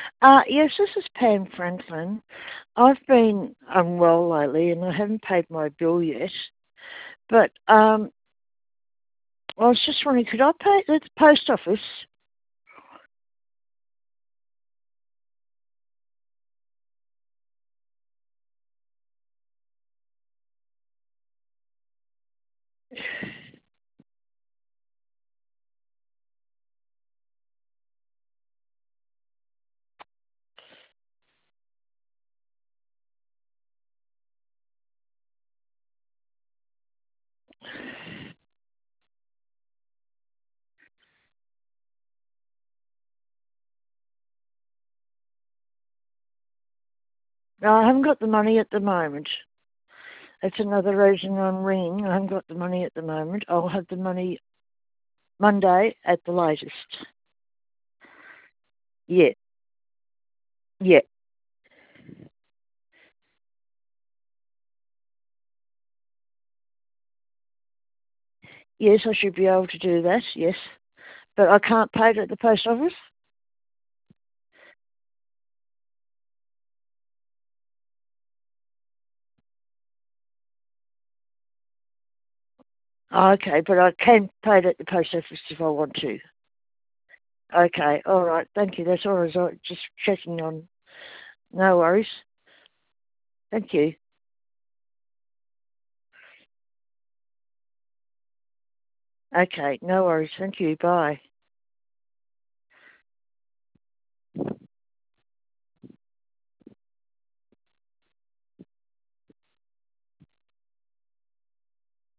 Yes, this is Pam Franklin. I've been unwell lately and I haven't paid my bill yet. But I was just wondering, could I pay it at the post office? No, I haven't got the money at the moment. That's another reason I'm ringing. I haven't got the money at the moment. I'll have the money Monday at the latest. Yeah, yeah. Yes, I should be able to do that, yes. But I can't pay it at the post office? Oh, okay, but I can pay it at the post office if I want to. Okay, all right, thank you. That's all I was just checking on. No worries. Thank you. Okay, no worries. Thank you. Bye.